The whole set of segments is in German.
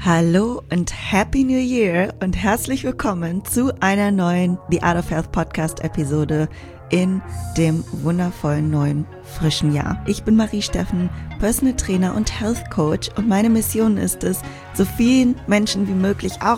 Hallo und Happy New Year und herzlich willkommen zu einer neuen The Art of Health Podcast Episode in dem wundervollen neuen frischen Jahr. Ich bin Marie Steffen, Personal Trainer und Health Coach und meine Mission ist es, so vielen Menschen wie möglich auch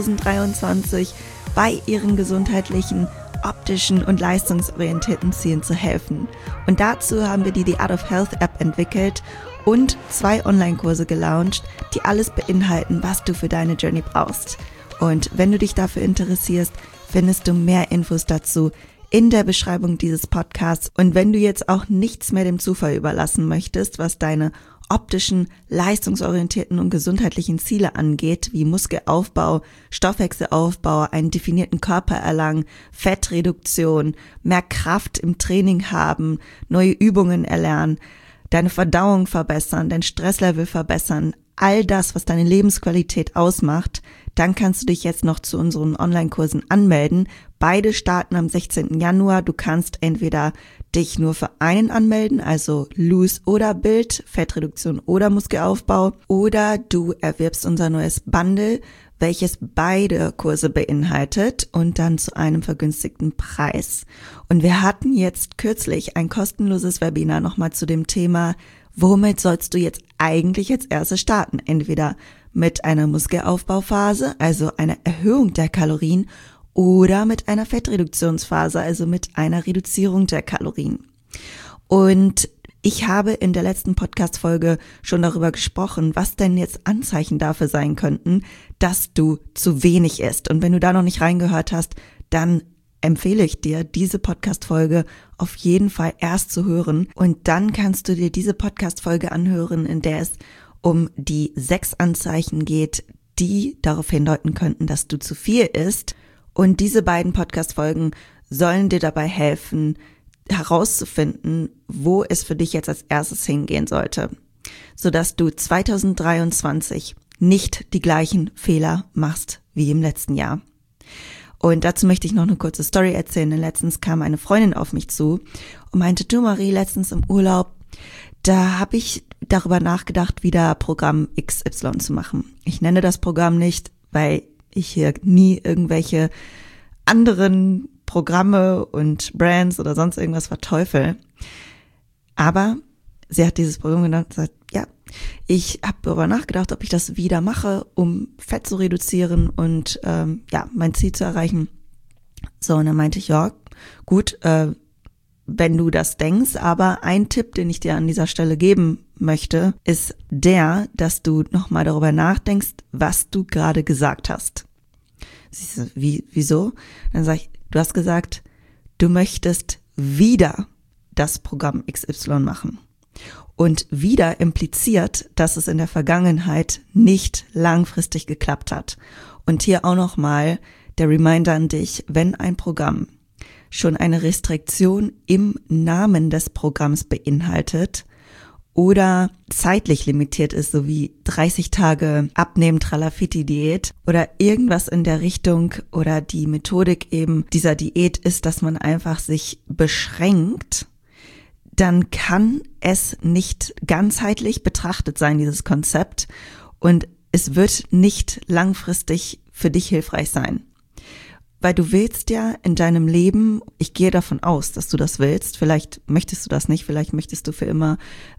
2023 bei ihren gesundheitlichen, optischen und leistungsorientierten Zielen zu helfen. Und dazu haben wir die The Art of Health App entwickelt und 2 Online-Kurse gelauncht, die alles beinhalten, was du für deine Journey brauchst. Und wenn du dich dafür interessierst, findest du mehr Infos dazu in der Beschreibung dieses Podcasts. Und wenn du jetzt auch nichts mehr dem Zufall überlassen möchtest, was deine optischen, leistungsorientierten und gesundheitlichen Ziele angeht, wie Muskelaufbau, Stoffwechselaufbau, einen definierten Körper erlangen, Fettreduktion, mehr Kraft im Training haben, neue Übungen erlernen, deine Verdauung verbessern, dein Stresslevel verbessern, all das, was deine Lebensqualität ausmacht, dann kannst du dich jetzt noch zu unseren Online-Kursen anmelden. Beide starten am 16. Januar. Du kannst entweder dich nur für einen anmelden, also Loose oder Build, Fettreduktion oder Muskelaufbau, oder du erwirbst unser neues Bundle, welches beide Kurse beinhaltet und dann zu einem vergünstigten Preis. Und wir hatten jetzt kürzlich ein kostenloses Webinar nochmal zu dem Thema, womit sollst du jetzt eigentlich als erstes starten? Entweder mit einer Muskelaufbauphase, also einer Erhöhung der Kalorien, oder mit einer Fettreduktionsphase, also mit einer Reduzierung der Kalorien. Und ich habe in der letzten Podcast-Folge schon darüber gesprochen, was denn jetzt Anzeichen dafür sein könnten, dass du zu wenig isst. Und wenn du da noch nicht reingehört hast, dann empfehle ich dir, diese Podcast-Folge auf jeden Fall erst zu hören. Und dann kannst du dir diese Podcast-Folge anhören, in der es um die 6 Anzeichen geht, die darauf hindeuten könnten, dass du zu viel isst. Und diese beiden Podcast-Folgen sollen dir dabei helfen, herauszufinden, wo es für dich jetzt als erstes hingehen sollte, sodass du 2023 nicht die gleichen Fehler machst wie im letzten Jahr. Und dazu möchte ich noch eine kurze Story erzählen, denn letztens kam eine Freundin auf mich zu und meinte, du Marie, letztens im Urlaub, da habe ich darüber nachgedacht, wieder Programm XY zu machen. Ich nenne das Programm nicht, weil ich hier nie irgendwelche anderen Programme und Brands oder sonst irgendwas verteufel. Aber sie hat dieses Programm genannt und gesagt, ja, ich habe darüber nachgedacht, ob ich das wieder mache, um Fett zu reduzieren und mein Ziel zu erreichen. So, und dann meinte ich, ja, gut, wenn du das denkst, aber ein Tipp, den ich dir an dieser Stelle geben möchte, ist der, dass du nochmal darüber nachdenkst, was du gerade gesagt hast. Sie so, wieso? Dann sage ich, du hast gesagt, du möchtest wieder das Programm XY machen. Und wieder impliziert, dass es in der Vergangenheit nicht langfristig geklappt hat. Und hier auch nochmal der Reminder an dich, wenn ein Programm schon eine Restriktion im Namen des Programms beinhaltet oder zeitlich limitiert ist, so wie 30 Tage Abnehmen Tralafitti-Diät oder irgendwas in der Richtung oder die Methodik eben dieser Diät ist, dass man einfach sich beschränkt, dann kann es nicht ganzheitlich betrachtet sein, dieses Konzept, und es wird nicht langfristig für dich hilfreich sein. Weil du willst ja in deinem Leben, ich gehe davon aus, dass du das willst, vielleicht möchtest du das nicht, vielleicht möchtest du für immer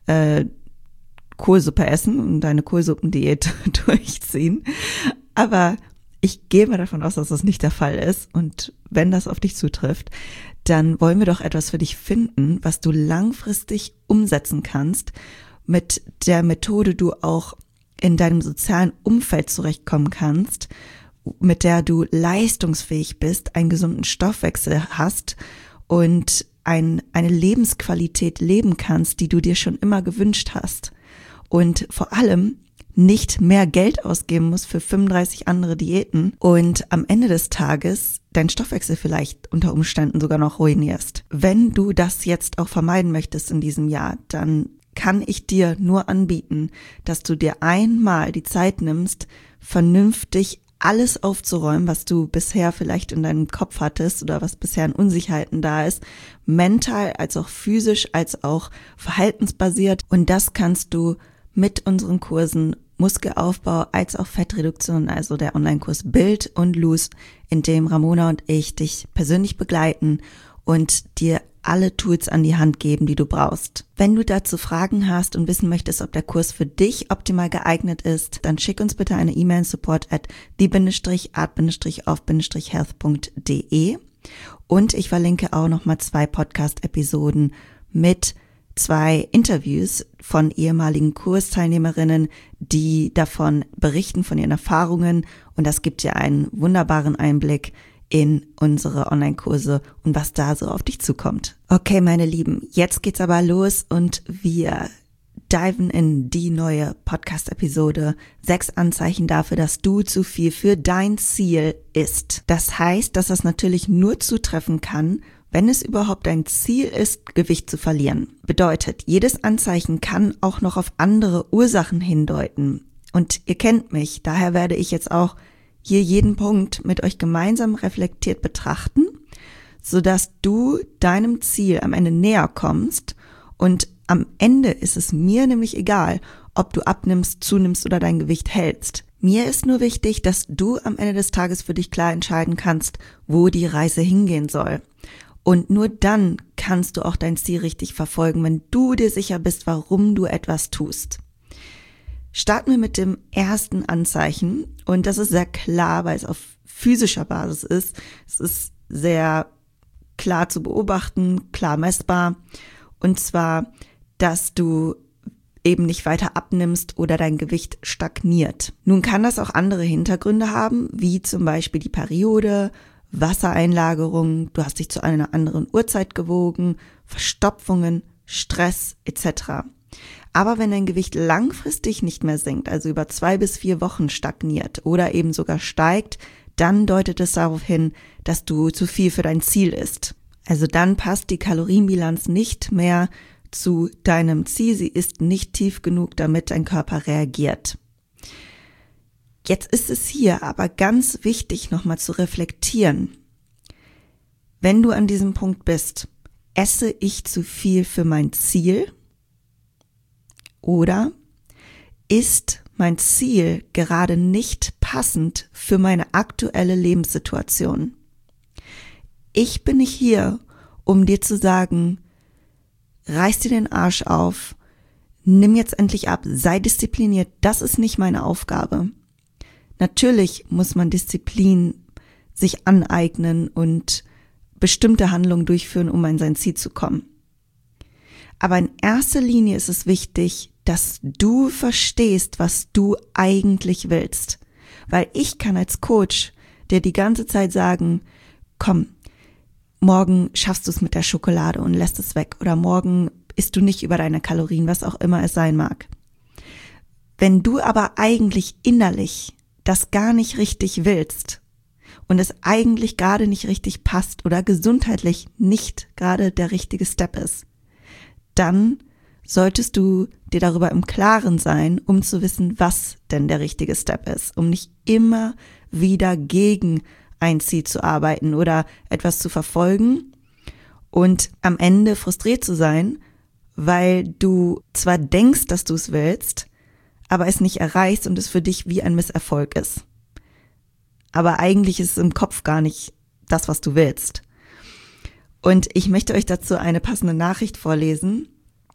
Kohlsuppe essen und deine Kohlsuppendiät durchziehen, aber ich gehe mal davon aus, dass das nicht der Fall ist, und wenn das auf dich zutrifft, dann wollen wir doch etwas für dich finden, was du langfristig umsetzen kannst, mit der Methode du auch in deinem sozialen Umfeld zurechtkommen kannst, mit der du leistungsfähig bist, einen gesunden Stoffwechsel hast und eine Lebensqualität leben kannst, die du dir schon immer gewünscht hast. Und vor allem nicht mehr Geld ausgeben musst für 35 andere Diäten und am Ende des Tages deinen Stoffwechsel vielleicht unter Umständen sogar noch ruinierst. Wenn du das jetzt auch vermeiden möchtest in diesem Jahr, dann kann ich dir nur anbieten, dass du dir einmal die Zeit nimmst, vernünftig alles aufzuräumen, was du bisher vielleicht in deinem Kopf hattest oder was bisher an Unsicherheiten da ist, mental als auch physisch als auch verhaltensbasiert. Und das kannst du mit unseren Kursen Muskelaufbau als auch Fettreduktion, also der Online-Kurs Build und Lose, in dem Ramona und ich dich persönlich begleiten und dir alle Tools an die Hand geben, die du brauchst. Wenn du dazu Fragen hast und wissen möchtest, ob der Kurs für dich optimal geeignet ist, dann schick uns bitte eine E-Mail an support@the-art-health.de und ich verlinke auch nochmal 2 Podcast-Episoden mit 2 Interviews von ehemaligen Kursteilnehmerinnen, die davon berichten, von ihren Erfahrungen, und das gibt dir einen wunderbaren Einblick in unsere Online-Kurse und was da so auf dich zukommt. Okay, meine Lieben, jetzt geht's aber los und wir diven in die neue Podcast-Episode 6 Anzeichen dafür, dass du zu viel für dein Ziel isst. Das heißt, dass das natürlich nur zutreffen kann, wenn es überhaupt dein Ziel ist, Gewicht zu verlieren. Bedeutet, jedes Anzeichen kann auch noch auf andere Ursachen hindeuten. Und ihr kennt mich, daher werde ich jetzt auch hier jeden Punkt mit euch gemeinsam reflektiert betrachten, sodass du deinem Ziel am Ende näher kommst, und am Ende ist es mir nämlich egal, ob du abnimmst, zunimmst oder dein Gewicht hältst. Mir ist nur wichtig, dass du am Ende des Tages für dich klar entscheiden kannst, wo die Reise hingehen soll. Und nur dann kannst du auch dein Ziel richtig verfolgen, wenn du dir sicher bist, warum du etwas tust. Starten wir mit dem ersten Anzeichen, und das ist sehr klar, weil es auf physischer Basis ist. Es ist sehr klar zu beobachten, klar messbar, und zwar, dass du eben nicht weiter abnimmst oder dein Gewicht stagniert. Nun kann das auch andere Hintergründe haben, wie zum Beispiel die Periode, Wassereinlagerung, du hast dich zu einer anderen Uhrzeit gewogen, Verstopfungen, Stress etc. Aber wenn dein Gewicht langfristig nicht mehr sinkt, also über 2 bis 4 Wochen stagniert oder eben sogar steigt, dann deutet es darauf hin, dass du zu viel für dein Ziel isst. Also dann passt die Kalorienbilanz nicht mehr zu deinem Ziel, sie ist nicht tief genug, damit dein Körper reagiert. Jetzt ist es hier aber ganz wichtig, nochmal zu reflektieren. Wenn du an diesem Punkt bist, esse ich zu viel für mein Ziel? Oder ist mein Ziel gerade nicht passend für meine aktuelle Lebenssituation? Ich bin nicht hier, um dir zu sagen, reiß dir den Arsch auf, nimm jetzt endlich ab, sei diszipliniert, das ist nicht meine Aufgabe. Natürlich muss man Disziplin sich aneignen und bestimmte Handlungen durchführen, um an sein Ziel zu kommen. Aber in erster Linie ist es wichtig, dass du verstehst, was du eigentlich willst. Weil ich kann als Coach dir die ganze Zeit sagen, komm, morgen schaffst du es mit der Schokolade und lässt es weg. Oder morgen isst du nicht über deine Kalorien, was auch immer es sein mag. Wenn du aber eigentlich innerlich das gar nicht richtig willst und es eigentlich gerade nicht richtig passt oder gesundheitlich nicht gerade der richtige Step ist, dann solltest du dir darüber im Klaren sein, um zu wissen, was denn der richtige Step ist, um nicht immer wieder gegen ein Ziel zu arbeiten oder etwas zu verfolgen und am Ende frustriert zu sein, weil du zwar denkst, dass du es willst, aber es nicht erreichst und es für dich wie ein Misserfolg ist. Aber eigentlich ist es im Kopf gar nicht das, was du willst. Und ich möchte euch dazu eine passende Nachricht vorlesen,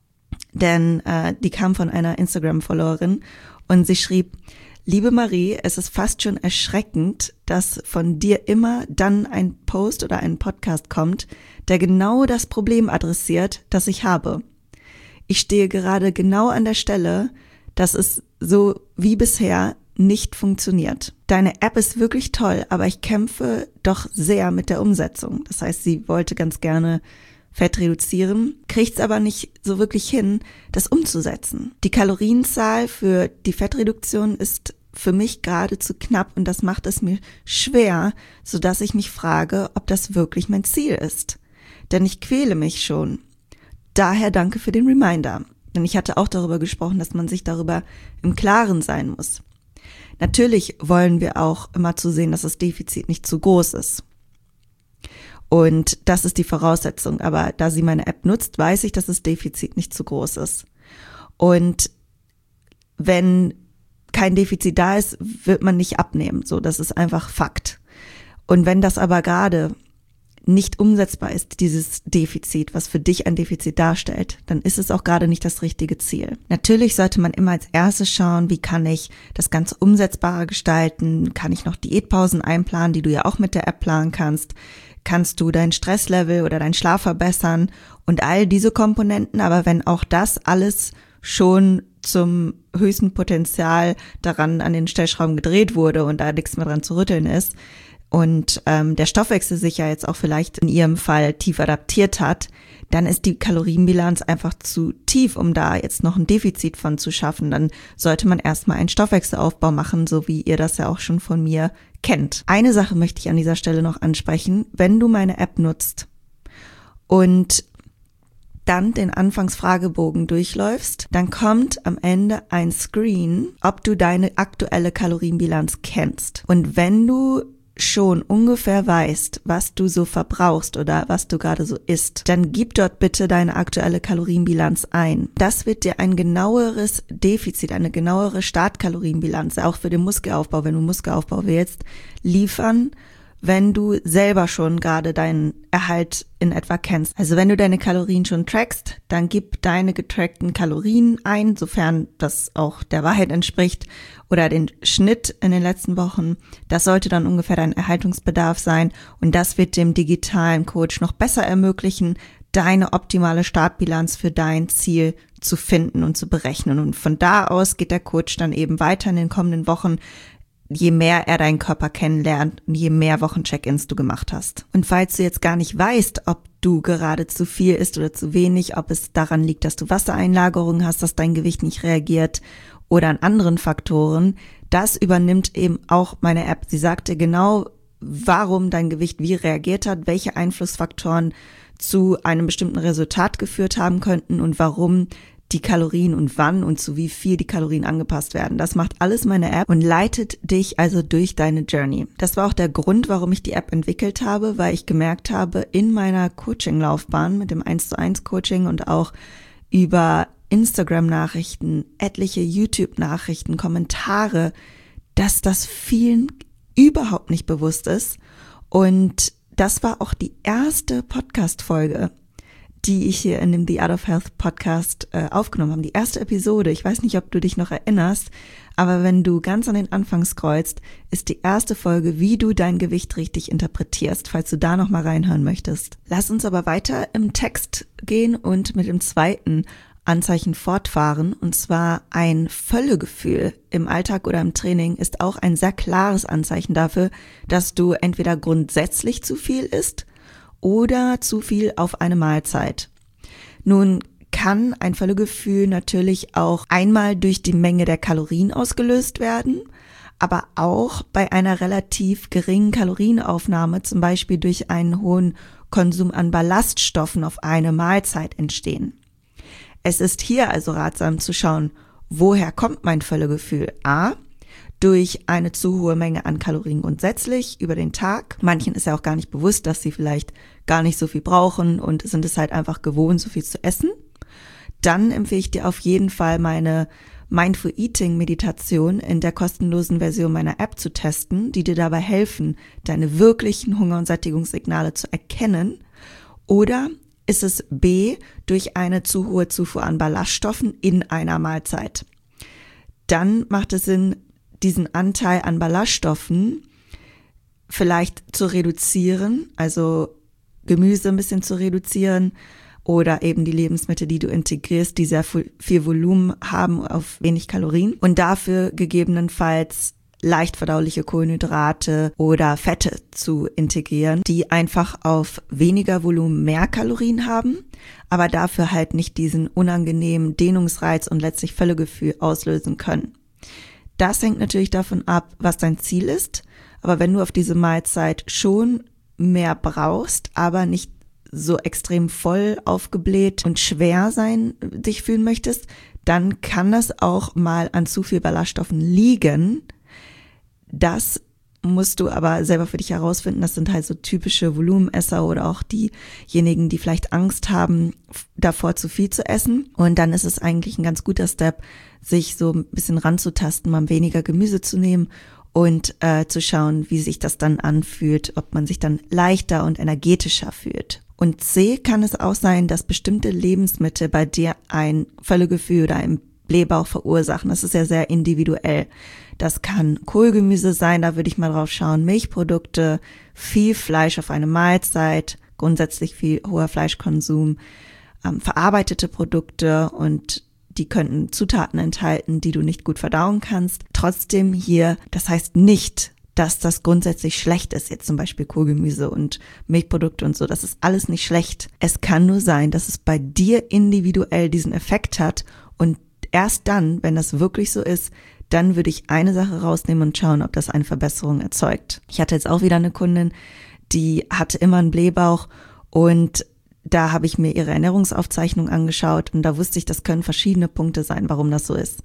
denn die kam von einer Instagram-Followerin und sie schrieb: Liebe Marie, es ist fast schon erschreckend, dass von dir immer dann ein Post oder ein Podcast kommt, der genau das Problem adressiert, das ich habe. Ich stehe gerade genau an der Stelle, dass es so wie bisher nicht funktioniert. Deine App ist wirklich toll, aber ich kämpfe doch sehr mit der Umsetzung. Das heißt, sie wollte ganz gerne Fett reduzieren, kriegt's aber nicht so wirklich hin, das umzusetzen. Die Kalorienzahl für die Fettreduktion ist für mich gerade zu knapp und das macht es mir schwer, sodass ich mich frage, ob das wirklich mein Ziel ist. Denn ich quäle mich schon. Daher danke für den Reminder. Denn ich hatte auch darüber gesprochen, dass man sich darüber im Klaren sein muss. Natürlich wollen wir auch immer zusehen, dass das Defizit nicht zu groß ist. Und das ist die Voraussetzung. Aber da sie meine App nutzt, weiß ich, dass das Defizit nicht zu groß ist. Und wenn kein Defizit da ist, wird man nicht abnehmen. So, das ist einfach Fakt. Und wenn das aber gerade nicht umsetzbar ist, dieses Defizit, was für dich ein Defizit darstellt, dann ist es auch gerade nicht das richtige Ziel. Natürlich sollte man immer als erstes schauen, wie kann ich das Ganze umsetzbarer gestalten? Kann ich noch Diätpausen einplanen, die du ja auch mit der App planen kannst? Kannst du dein Stresslevel oder deinen Schlaf verbessern? Und all diese Komponenten, aber wenn auch das alles schon zum höchsten Potenzial daran an den Stellschrauben gedreht wurde und da nichts mehr dran zu rütteln ist, und der Stoffwechsel sich ja jetzt auch vielleicht in ihrem Fall tief adaptiert hat, dann ist die Kalorienbilanz einfach zu tief, um da jetzt noch ein Defizit von zu schaffen. Dann sollte man erstmal einen Stoffwechselaufbau machen, so wie ihr das ja auch schon von mir kennt. Eine Sache möchte ich an dieser Stelle noch ansprechen. Wenn du meine App nutzt und dann den Anfangsfragebogen durchläufst, dann kommt am Ende ein Screen, ob du deine aktuelle Kalorienbilanz kennst. Und wenn du schon ungefähr weißt, was du so verbrauchst oder was du gerade so isst, dann gib dort bitte deine aktuelle Kalorienbilanz ein. Das wird dir ein genaueres Defizit, eine genauere Startkalorienbilanz, auch für den Muskelaufbau, wenn du Muskelaufbau willst, liefern, wenn du selber schon gerade deinen Erhalt in etwa kennst. Also wenn du deine Kalorien schon trackst, dann gib deine getrackten Kalorien ein, sofern das auch der Wahrheit entspricht, oder den Schnitt in den letzten Wochen. Das sollte dann ungefähr dein Erhaltungsbedarf sein und das wird dem digitalen Coach noch besser ermöglichen, deine optimale Startbilanz für dein Ziel zu finden und zu berechnen. Und von da aus geht der Coach dann eben weiter in den kommenden Wochen, je mehr er deinen Körper kennenlernt und je mehr Wochencheck-ins du gemacht hast. Und falls du jetzt gar nicht weißt, ob du gerade zu viel isst oder zu wenig, ob es daran liegt, dass du Wassereinlagerungen hast, dass dein Gewicht nicht reagiert oder an anderen Faktoren, das übernimmt eben auch meine App. Sie sagt dir genau, warum dein Gewicht wie reagiert hat, welche Einflussfaktoren zu einem bestimmten Resultat geführt haben könnten und warum die Kalorien und wann und zu wie viel die Kalorien angepasst werden. Das macht alles meine App und leitet dich also durch deine Journey. Das war auch der Grund, warum ich die App entwickelt habe, weil ich gemerkt habe, in meiner Coaching-Laufbahn mit dem 1:1 Coaching und auch über Instagram-Nachrichten, etliche YouTube-Nachrichten, Kommentare, dass das vielen überhaupt nicht bewusst ist. Und das war auch die erste Podcast-Folge, die ich hier in dem The Art of Health Podcast aufgenommen habe. Die erste Episode, ich weiß nicht, ob du dich noch erinnerst, aber wenn du ganz an den Anfang scrollst, ist die erste Folge, wie du dein Gewicht richtig interpretierst, falls du da noch mal reinhören möchtest. Lass uns aber weiter im Text gehen und mit dem zweiten Anzeichen fortfahren, und zwar ein Völlegefühl im Alltag oder im Training ist auch ein sehr klares Anzeichen dafür, dass du entweder grundsätzlich zu viel isst oder zu viel auf eine Mahlzeit. Nun kann ein Völlegefühl natürlich auch einmal durch die Menge der Kalorien ausgelöst werden, aber auch bei einer relativ geringen Kalorienaufnahme, zum Beispiel durch einen hohen Konsum an Ballaststoffen auf eine Mahlzeit entstehen. Es ist hier also ratsam zu schauen, woher kommt mein Völlegefühl? A, durch eine zu hohe Menge an Kalorien grundsätzlich über den Tag. Manchen ist ja auch gar nicht bewusst, dass sie vielleicht gar nicht so viel brauchen und sind es halt einfach gewohnt, so viel zu essen. Dann empfehle ich dir auf jeden Fall meine Mindful Eating Meditation in der kostenlosen Version meiner App zu testen, die dir dabei helfen, deine wirklichen Hunger- und Sättigungssignale zu erkennen. Oder ist es B, durch eine zu hohe Zufuhr an Ballaststoffen in einer Mahlzeit. Dann macht es Sinn, diesen Anteil an Ballaststoffen vielleicht zu reduzieren, also Gemüse ein bisschen zu reduzieren oder eben die Lebensmittel, die du integrierst, die sehr viel Volumen haben auf wenig Kalorien und dafür gegebenenfalls leicht verdauliche Kohlenhydrate oder Fette zu integrieren, die einfach auf weniger Volumen mehr Kalorien haben, aber dafür halt nicht diesen unangenehmen Dehnungsreiz und letztlich Völlegefühl auslösen können. Das hängt natürlich davon ab, was dein Ziel ist, aber wenn du auf diese Mahlzeit schon mehr brauchst, aber nicht so extrem voll aufgebläht und schwer dich fühlen möchtest, dann kann das auch mal an zu viel Ballaststoffen liegen. Das musst du aber selber für dich herausfinden. Das sind halt so typische Volumenesser oder auch diejenigen, die vielleicht Angst haben, davor zu viel zu essen. Und dann ist es eigentlich ein ganz guter Step, sich so ein bisschen ranzutasten, mal weniger Gemüse zu nehmen und zu schauen, wie sich das dann anfühlt, ob man sich dann leichter und energetischer fühlt. Und C, kann es auch sein, dass bestimmte Lebensmittel bei dir ein Völlegefühl oder ein Blähbauch verursachen. Das ist ja sehr individuell. Das kann Kohlgemüse sein, da würde ich mal drauf schauen, Milchprodukte, viel Fleisch auf eine Mahlzeit, grundsätzlich viel hoher Fleischkonsum, verarbeitete Produkte, und die könnten Zutaten enthalten, die du nicht gut verdauen kannst. Trotzdem hier, das heißt nicht, dass das grundsätzlich schlecht ist, jetzt zum Beispiel Kohlgemüse und Milchprodukte und so, das ist alles nicht schlecht. Es kann nur sein, dass es bei dir individuell diesen Effekt hat, und erst dann, wenn das wirklich so ist, dann würde ich eine Sache rausnehmen und schauen, ob das eine Verbesserung erzeugt. Ich hatte jetzt auch wieder eine Kundin, die hatte immer einen Blähbauch, und da habe ich mir ihre Ernährungsaufzeichnung angeschaut, und da wusste ich, das können verschiedene Punkte sein, warum das so ist.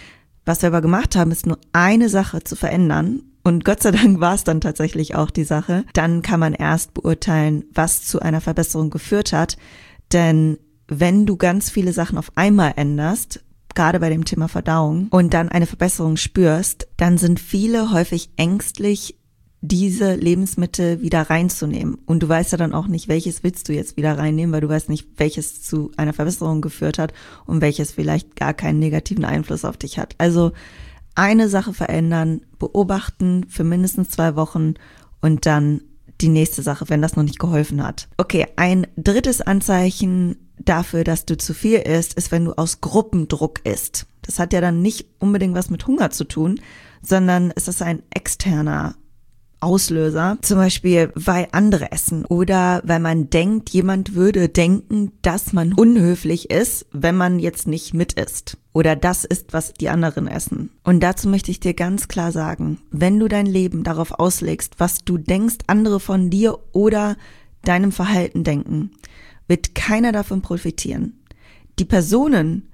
Was wir aber gemacht haben, ist nur eine Sache zu verändern, und Gott sei Dank war es dann tatsächlich auch die Sache. Dann kann man erst beurteilen, was zu einer Verbesserung geführt hat, denn wenn du ganz viele Sachen auf einmal änderst, gerade bei dem Thema Verdauung, und dann eine Verbesserung spürst, dann sind viele häufig ängstlich, diese Lebensmittel wieder reinzunehmen. Und du weißt ja dann auch nicht, welches willst du jetzt wieder reinnehmen, weil du weißt nicht, welches zu einer Verbesserung geführt hat und welches vielleicht gar keinen negativen Einfluss auf dich hat. Also eine Sache verändern, beobachten für mindestens 2 Wochen und dann die nächste Sache, wenn das noch nicht geholfen hat. Okay, ein drittes Anzeichen dafür, dass du zu viel isst, ist, wenn du aus Gruppendruck isst. Das hat ja dann nicht unbedingt was mit Hunger zu tun, sondern es ist ein externer Auslöser, zum Beispiel, weil andere essen oder weil man denkt, jemand würde denken, dass man unhöflich ist, wenn man jetzt nicht mit isst oder das isst, was die anderen essen. Und dazu möchte ich dir ganz klar sagen, wenn du dein Leben darauf auslegst, was du denkst, andere von dir oder deinem Verhalten denken, wird keiner davon profitieren. Die Personen,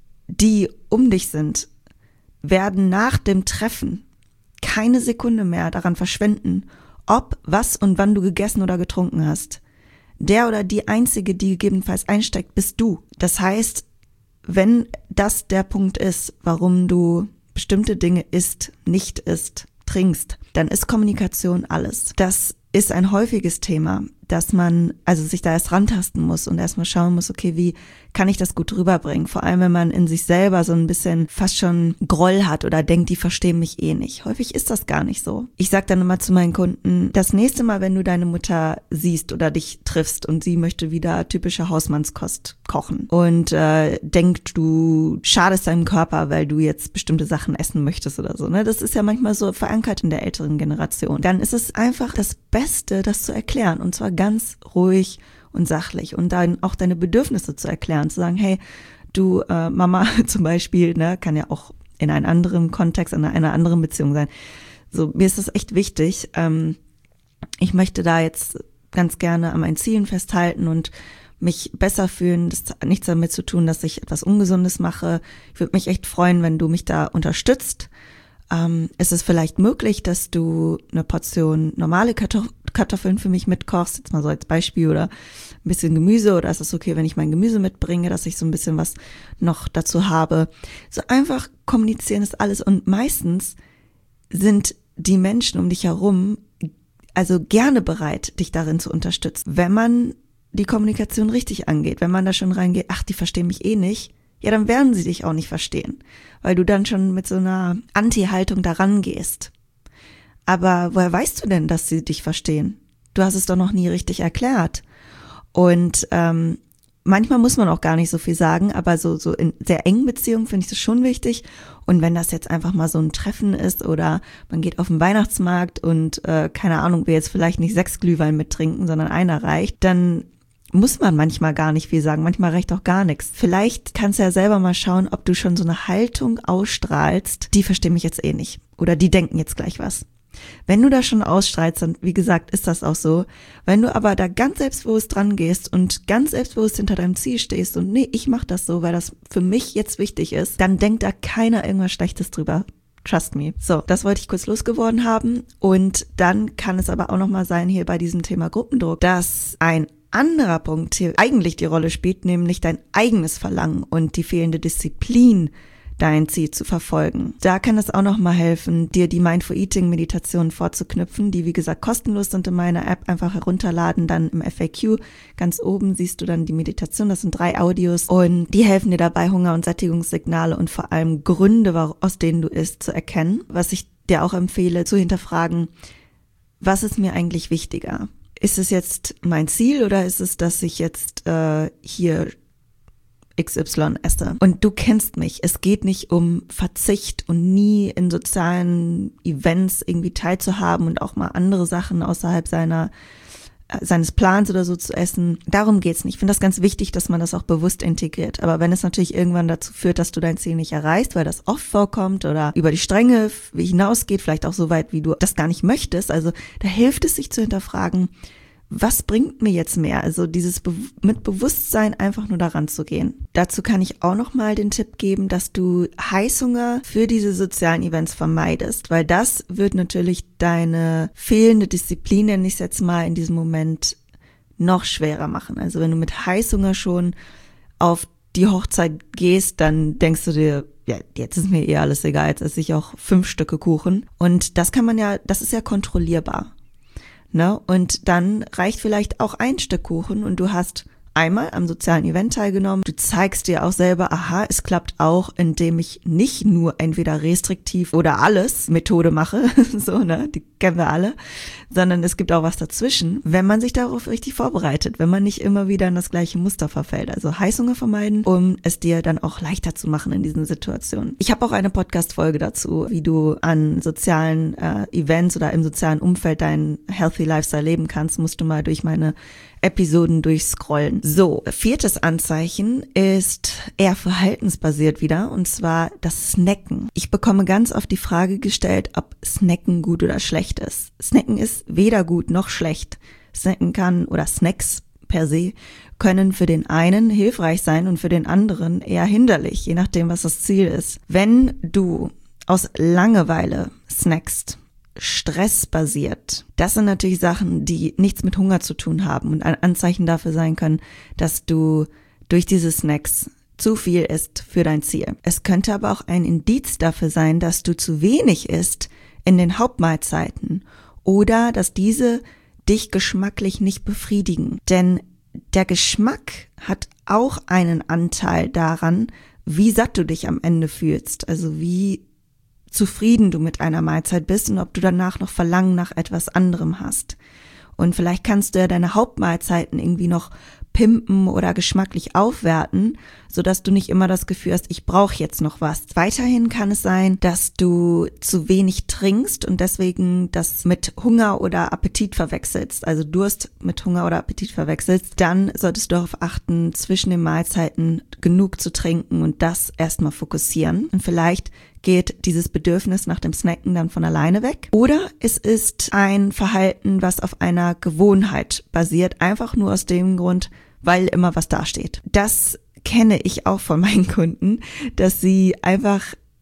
die um dich sind, werden nach dem Treffen keine Sekunde mehr daran verschwenden, ob, was und wann du gegessen oder getrunken hast. Der oder die Einzige, die gegebenenfalls einsteigt, bist du. Das heißt, wenn das der Punkt ist, warum du bestimmte Dinge isst, nicht isst, trinkst, dann ist Kommunikation alles. Das ist ein häufiges Thema, dass man also sich da erst rantasten muss und erstmal schauen muss, okay, wie kann ich das gut rüberbringen? Vor allem, wenn man in sich selber so ein bisschen fast schon Groll hat oder denkt, die verstehen mich eh nicht. Häufig ist das gar nicht so. Ich sage dann immer zu meinen Kunden, das nächste Mal, wenn du deine Mutter siehst oder dich triffst und sie möchte wieder typische Hausmannskost kochen und denkt, du schadest deinem Körper, weil du jetzt bestimmte Sachen essen möchtest oder so, ne? Das ist ja manchmal so verankert in der älteren Generation. Dann ist es einfach das Beste, das zu erklären, und zwar ganz ruhig und sachlich und dann auch deine Bedürfnisse zu erklären, zu sagen, hey, du Mama zum Beispiel, ne, kann ja auch in einem anderen Kontext, in einer anderen Beziehung sein. So, mir ist das echt wichtig. Ich möchte da jetzt ganz gerne an meinen Zielen festhalten und mich besser fühlen. Das hat nichts damit zu tun, dass ich etwas Ungesundes mache. Ich würde mich echt freuen, wenn du mich da unterstützt. Es ist vielleicht möglich, dass du eine Portion normale Kartoffeln für mich mitkochst, jetzt mal so als Beispiel, oder ein bisschen Gemüse, oder ist es okay, wenn ich mein Gemüse mitbringe, dass ich so ein bisschen was noch dazu habe. So einfach kommunizieren ist alles, und meistens sind die Menschen um dich herum also gerne bereit, dich darin zu unterstützen. Wenn man die Kommunikation richtig angeht, wenn man da schon reingeht, ach, die verstehen mich eh nicht, ja, dann werden sie dich auch nicht verstehen, weil du dann schon mit so einer Anti-Haltung daran gehst. Aber woher weißt du denn, dass sie dich verstehen? Du hast es doch noch nie richtig erklärt. Und manchmal muss man auch gar nicht so viel sagen, aber so in sehr engen Beziehungen finde ich das schon wichtig. Und wenn das jetzt einfach mal so ein Treffen ist oder man geht auf den Weihnachtsmarkt und keine Ahnung, will jetzt vielleicht nicht 6 Glühwein mittrinken, sondern einer reicht, dann muss man manchmal gar nicht viel sagen, manchmal reicht auch gar nichts. Vielleicht kannst du ja selber mal schauen, ob du schon so eine Haltung ausstrahlst, die verstehen mich jetzt eh nicht oder die denken jetzt gleich was. Wenn du da schon ausstrahlst, dann, wie gesagt, ist das auch so. Wenn du aber da ganz selbstbewusst dran gehst und ganz selbstbewusst hinter deinem Ziel stehst und nee, ich mach das so, weil das für mich jetzt wichtig ist, dann denkt da keiner irgendwas Schlechtes drüber. Trust me. So, das wollte ich kurz losgeworden haben. Und dann kann es aber auch nochmal sein hier bei diesem Thema Gruppendruck, dass ein anderer Punkt hier eigentlich die Rolle spielt, nämlich dein eigenes Verlangen und die fehlende Disziplin, dein Ziel zu verfolgen. Da kann es auch nochmal helfen, dir die Mindful Eating Meditationen vorzuknüpfen, die wie gesagt kostenlos sind in meiner App. Einfach herunterladen, dann im FAQ ganz oben siehst du dann die Meditation. Das sind 3 Audios und die helfen dir dabei, Hunger- und Sättigungssignale und vor allem Gründe, aus denen du isst, zu erkennen. Was ich dir auch empfehle, zu hinterfragen, was ist mir eigentlich wichtiger? Ist es jetzt mein Ziel oder ist es, dass ich jetzt hier XY esse? Und du kennst mich. Es geht nicht um Verzicht und nie in sozialen Events irgendwie teilzuhaben und auch mal andere Sachen außerhalb seines Plans oder so zu essen. Darum geht's nicht. Ich finde das ganz wichtig, dass man das auch bewusst integriert. Aber wenn es natürlich irgendwann dazu führt, dass du dein Ziel nicht erreichst, weil das oft vorkommt oder über die Stränge hinausgeht, vielleicht auch so weit, wie du das gar nicht möchtest, also da hilft es, sich zu hinterfragen, was bringt mir jetzt mehr? Also dieses mit Bewusstsein einfach nur daran zu gehen. Dazu kann ich auch nochmal den Tipp geben, dass du Heißhunger für diese sozialen Events vermeidest, weil das wird natürlich deine fehlende Disziplin, nenne ich es jetzt mal, in diesem Moment noch schwerer machen. Also wenn du mit Heißhunger schon auf die Hochzeit gehst, dann denkst du dir, ja, jetzt ist mir alles egal, jetzt esse ich auch 5 Stücke Kuchen. Und das das ist ja kontrollierbar. Ne? Und dann reicht vielleicht auch ein Stück Kuchen und du hast einmal am sozialen Event teilgenommen. Du zeigst dir auch selber, aha, es klappt auch, indem ich nicht nur entweder restriktiv oder alles Methode mache, so, ne, die kennen wir alle, sondern es gibt auch was dazwischen, wenn man sich darauf richtig vorbereitet, wenn man nicht immer wieder in das gleiche Muster verfällt. Also Heißhunger vermeiden, um es dir dann auch leichter zu machen in diesen Situationen. Ich habe auch eine Podcast-Folge dazu, wie du an sozialen Events oder im sozialen Umfeld deinen Healthy Lifestyle leben kannst, musst du mal durch meine Episoden durchscrollen. So, 4. Anzeichen ist eher verhaltensbasiert wieder, und zwar das Snacken. Ich bekomme ganz oft die Frage gestellt, ob Snacken gut oder schlecht ist. Snacken ist weder gut noch schlecht. Snacks per se können für den einen hilfreich sein und für den anderen eher hinderlich, je nachdem, was das Ziel ist. Wenn du aus Langeweile snackst, stressbasiert. Das sind natürlich Sachen, die nichts mit Hunger zu tun haben und ein Anzeichen dafür sein können, dass du durch diese Snacks zu viel isst für dein Ziel. Es könnte aber auch ein Indiz dafür sein, dass du zu wenig isst in den Hauptmahlzeiten oder dass diese dich geschmacklich nicht befriedigen. Denn der Geschmack hat auch einen Anteil daran, wie satt du dich am Ende fühlst, also wie zufrieden du mit einer Mahlzeit bist und ob du danach noch Verlangen nach etwas anderem hast. Und vielleicht kannst du ja deine Hauptmahlzeiten irgendwie noch pimpen oder geschmacklich aufwerten, sodass du nicht immer das Gefühl hast, ich brauche jetzt noch was. Weiterhin kann es sein, dass du zu wenig trinkst und deswegen das mit Hunger oder Appetit verwechselst, also Durst mit Hunger oder Appetit verwechselst. Dann solltest du darauf achten, zwischen den Mahlzeiten genug zu trinken und das erstmal fokussieren. Und vielleicht geht dieses Bedürfnis nach dem Snacken dann von alleine weg. Oder es ist ein Verhalten, was auf einer Gewohnheit basiert, einfach nur aus dem Grund, weil immer was dasteht. Das kenne ich auch von meinen Kunden, dass sie einfach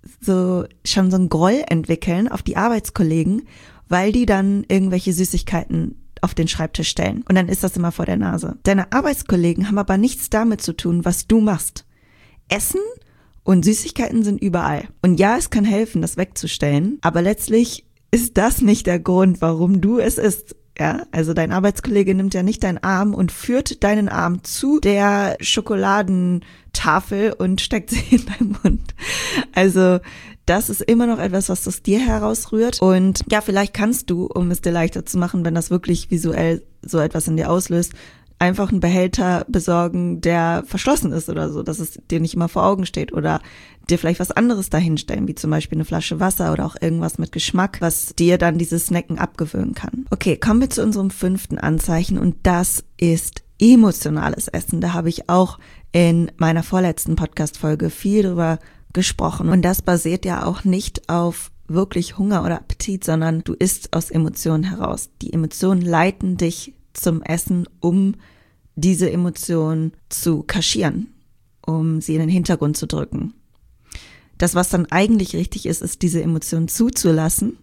schon so einen Groll entwickeln auf die Arbeitskollegen, weil die dann irgendwelche Süßigkeiten auf den Schreibtisch stellen. Und dann ist das immer vor der Nase. Deine Arbeitskollegen haben aber nichts damit zu tun, was du machst. Essen und Süßigkeiten sind überall. Und ja, es kann helfen, das wegzustellen, aber letztlich ist das nicht der Grund, warum du es isst. Ja, also dein Arbeitskollege nimmt ja nicht deinen Arm und führt deinen Arm zu der Schokoladentafel und steckt sie in deinen Mund. Also das ist immer noch etwas, was aus dir herausrührt. Und ja, vielleicht kannst du, um es dir leichter zu machen, wenn das wirklich visuell so etwas in dir auslöst, einfach einen Behälter besorgen, der verschlossen ist oder so, dass es dir nicht immer vor Augen steht, oder dir vielleicht was anderes dahinstellen, wie zum Beispiel eine Flasche Wasser oder auch irgendwas mit Geschmack, was dir dann dieses Snacken abgewöhnen kann. Okay, kommen wir zu unserem 5. Anzeichen, und das ist emotionales Essen. Da habe ich auch in meiner vorletzten Podcast-Folge viel drüber gesprochen, und das basiert ja auch nicht auf wirklich Hunger oder Appetit, sondern du isst aus Emotionen heraus. Die Emotionen leiten dich zum Essen, um diese Emotionen zu kaschieren, um sie in den Hintergrund zu drücken. das, was dann eigentlich richtig ist, ist diese Emotion zuzulassen,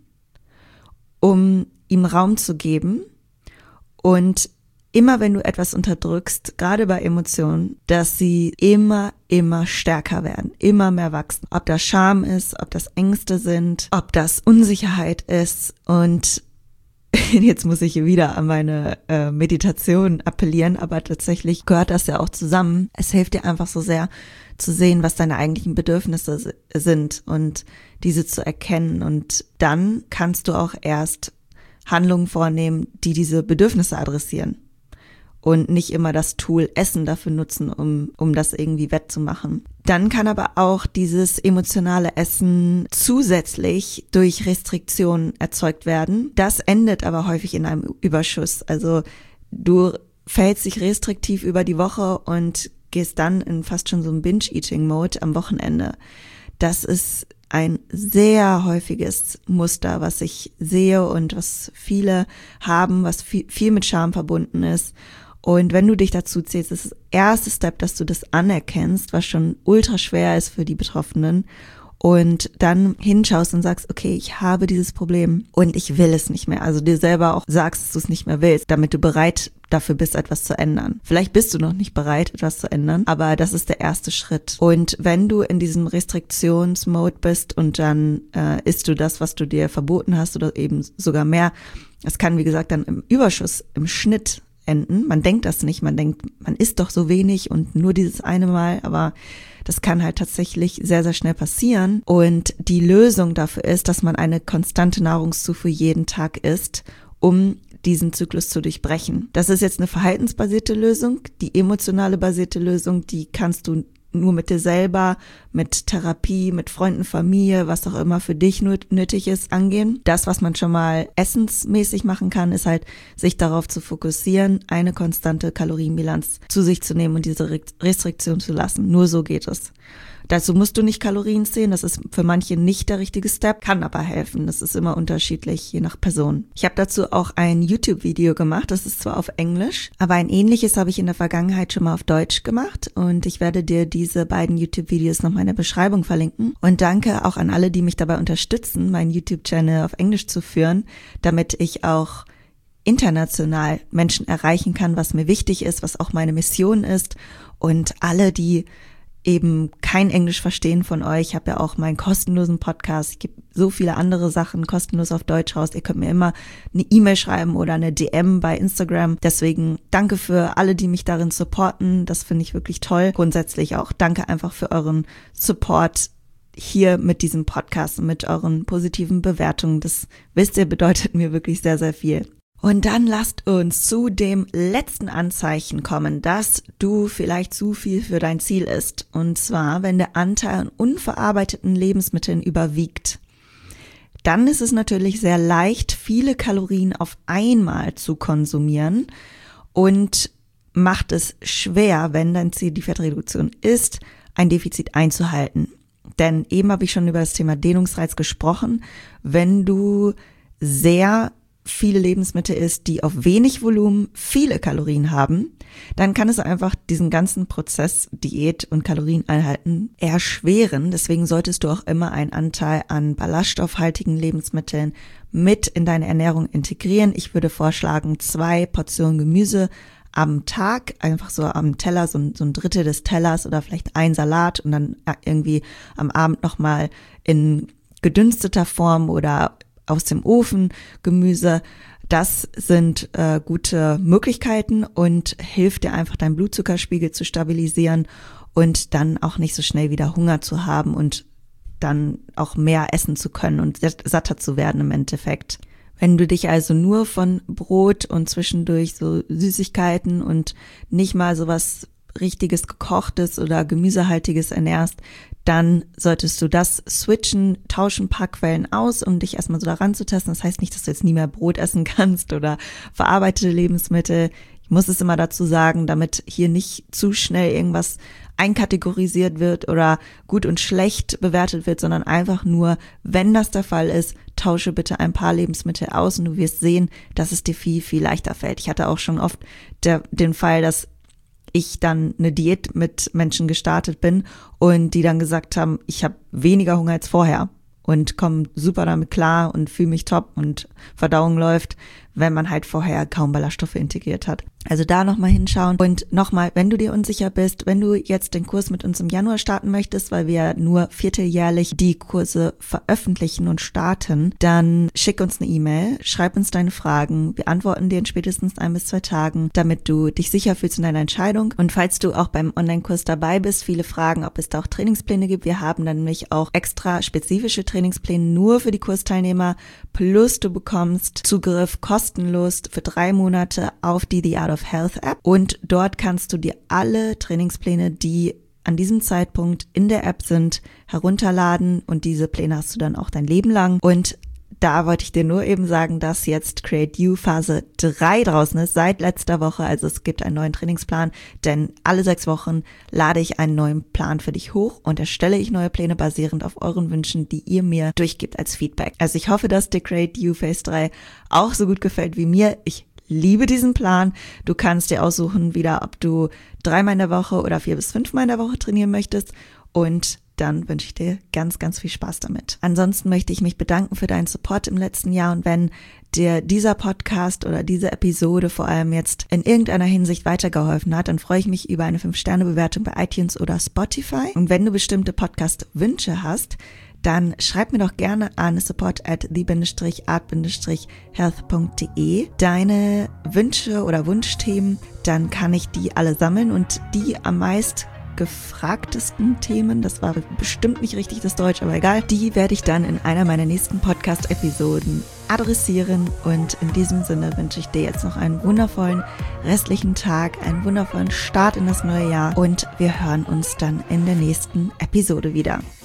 um ihm Raum zu geben. Und immer wenn du etwas unterdrückst, gerade bei Emotionen, dass sie immer stärker werden, immer mehr wachsen. Ob das Scham ist, ob das Ängste sind, ob das Unsicherheit ist. Und jetzt muss ich wieder an meine Meditation appellieren, aber tatsächlich gehört das ja auch zusammen. Es hilft dir einfach so sehr zu sehen, was deine eigentlichen Bedürfnisse sind und diese zu erkennen. Und dann kannst du auch erst Handlungen vornehmen, die diese Bedürfnisse adressieren. Und nicht immer das Tool Essen dafür nutzen, um das irgendwie wettzumachen. Dann kann aber auch dieses emotionale Essen zusätzlich durch Restriktionen erzeugt werden. Das endet aber häufig in einem Überschuss. Also du verhältst dich restriktiv über die Woche und gehst dann in fast schon so einen Binge-Eating-Mode am Wochenende. Das ist ein sehr häufiges Muster, was ich sehe und was viele haben, was viel mit Scham verbunden ist. Und wenn du dich dazu zählst, ist das erste Step, dass du das anerkennst, was schon ultra schwer ist für die Betroffenen, und dann hinschaust und sagst, okay, ich habe dieses Problem und ich will es nicht mehr. Also dir selber auch sagst, dass du es nicht mehr willst, damit du bereit dafür bist, etwas zu ändern. Vielleicht bist du noch nicht bereit, etwas zu ändern, aber das ist der erste Schritt. Und wenn du in diesem Restriktionsmode bist und dann isst du das, was du dir verboten hast oder eben sogar mehr, das kann, wie gesagt, dann im Überschuss, im Schnitt enden. Man denkt das nicht, man denkt, man isst doch so wenig und nur dieses eine Mal, aber das kann halt tatsächlich sehr, sehr schnell passieren. Und die Lösung dafür ist, dass man eine konstante Nahrungszufuhr jeden Tag isst, um diesen Zyklus zu durchbrechen. Das ist jetzt eine verhaltensbasierte Lösung. Die emotionale basierte Lösung, die kannst du nur mit dir selber, mit Therapie, mit Freunden, Familie, was auch immer für dich nötig ist, angehen. Das, was man schon mal essensmäßig machen kann, ist halt, sich darauf zu fokussieren, eine konstante Kalorienbilanz zu sich zu nehmen und diese Restriktion zu lassen. Nur so geht es. Dazu musst du nicht Kalorien zählen, das ist für manche nicht der richtige Step, kann aber helfen. Das ist immer unterschiedlich, je nach Person. Ich habe dazu auch ein YouTube-Video gemacht, das ist zwar auf Englisch, aber ein ähnliches habe ich in der Vergangenheit schon mal auf Deutsch gemacht und ich werde dir diese beiden YouTube-Videos nochmal in der Beschreibung verlinken. Und danke auch an alle, die mich dabei unterstützen, meinen YouTube-Channel auf Englisch zu führen, damit ich auch international Menschen erreichen kann, was mir wichtig ist, was auch meine Mission ist. Und alle, die eben kein Englisch verstehen von euch. Ich habe ja auch meinen kostenlosen Podcast. Ich gebe so viele andere Sachen kostenlos auf Deutsch raus. Ihr könnt mir immer eine E-Mail schreiben oder eine DM bei Instagram. Deswegen danke für alle, die mich darin supporten. Das finde ich wirklich toll. Grundsätzlich auch danke einfach für euren Support hier mit diesem Podcast und mit euren positiven Bewertungen. Das, wisst ihr, bedeutet mir wirklich sehr, sehr viel. Und dann lasst uns zu dem letzten Anzeichen kommen, dass du vielleicht zu viel für dein Ziel isst. Und zwar, wenn der Anteil an unverarbeiteten Lebensmitteln überwiegt. Dann ist es natürlich sehr leicht, viele Kalorien auf einmal zu konsumieren und macht es schwer, wenn dein Ziel die Fettreduktion ist, ein Defizit einzuhalten. Denn eben habe ich schon über das Thema Dehnungsreiz gesprochen. Wenn du sehr viele Lebensmittel isst, die auf wenig Volumen viele Kalorien haben, dann kann es einfach diesen ganzen Prozess Diät und Kalorieneinhalten erschweren. Deswegen solltest du auch immer einen Anteil an ballaststoffhaltigen Lebensmitteln mit in deine Ernährung integrieren. Ich würde vorschlagen, 2 Portionen Gemüse am Tag, einfach so am Teller, so ein Drittel des Tellers oder vielleicht ein Salat und dann irgendwie am Abend nochmal in gedünsteter Form oder aus dem Ofen Gemüse. Das sind gute Möglichkeiten und hilft dir einfach, deinen Blutzuckerspiegel zu stabilisieren und dann auch nicht so schnell wieder Hunger zu haben und dann auch mehr essen zu können und satter zu werden im Endeffekt. Wenn du dich also nur von Brot und zwischendurch so Süßigkeiten und nicht mal sowas richtiges Gekochtes oder Gemüsehaltiges ernährst, dann solltest du das switchen, tauschen ein paar Quellen aus, um dich erstmal so daran zu testen. Das heißt nicht, dass du jetzt nie mehr Brot essen kannst oder verarbeitete Lebensmittel. Ich muss es immer dazu sagen, damit hier nicht zu schnell irgendwas einkategorisiert wird oder gut und schlecht bewertet wird, sondern einfach nur, wenn das der Fall ist, tausche bitte ein paar Lebensmittel aus und du wirst sehen, dass es dir viel, viel leichter fällt. Ich hatte auch schon oft den Fall, dass ich dann eine Diät mit Menschen gestartet bin und die dann gesagt haben, ich habe weniger Hunger als vorher und komme super damit klar und fühle mich top und Verdauung läuft, wenn man halt vorher kaum Ballaststoffe integriert hat. Also da nochmal hinschauen und nochmal, wenn du dir unsicher bist, wenn du jetzt den Kurs mit uns im Januar starten möchtest, weil wir nur vierteljährlich die Kurse veröffentlichen und starten, dann schick uns eine E-Mail, schreib uns deine Fragen, wir antworten dir in spätestens 1 bis 2 Tagen, damit du dich sicher fühlst in deiner Entscheidung. Und falls du auch beim Online-Kurs dabei bist, viele Fragen, ob es da auch Trainingspläne gibt, wir haben dann nämlich auch extra spezifische Trainingspläne nur für die Kursteilnehmer, plus du bekommst Zugriff kostenlos für 3 Monate auf die The Art of Health App und dort kannst du dir alle Trainingspläne, die an diesem Zeitpunkt in der App sind, herunterladen und diese Pläne hast du dann auch dein Leben lang. Und da wollte ich dir nur eben sagen, dass jetzt Create You Phase 3 draußen ist, seit letzter Woche. Also es gibt einen neuen Trainingsplan, denn alle 6 Wochen lade ich einen neuen Plan für dich hoch und erstelle ich neue Pläne basierend auf euren Wünschen, die ihr mir durchgebt als Feedback. Also ich hoffe, dass dir Create You Phase 3 auch so gut gefällt wie mir. Ich liebe diesen Plan. Du kannst dir aussuchen wieder, ob du 3-mal in der Woche oder 4 bis 5-mal in der Woche trainieren möchtest und dann wünsche ich dir ganz, ganz viel Spaß damit. Ansonsten möchte ich mich bedanken für deinen Support im letzten Jahr und wenn dir dieser Podcast oder diese Episode vor allem jetzt in irgendeiner Hinsicht weitergeholfen hat, dann freue ich mich über eine 5-Sterne-Bewertung bei iTunes oder Spotify. Und wenn du bestimmte Podcast-Wünsche hast, dann schreib mir doch gerne an support@the-art-health.de deine Wünsche oder Wunschthemen, dann kann ich die alle sammeln und die am meist gefragtesten Themen, das war bestimmt nicht richtig das Deutsch, aber egal, die werde ich dann in einer meiner nächsten Podcast-Episoden adressieren und in diesem Sinne wünsche ich dir jetzt noch einen wundervollen restlichen Tag, einen wundervollen Start in das neue Jahr und wir hören uns dann in der nächsten Episode wieder.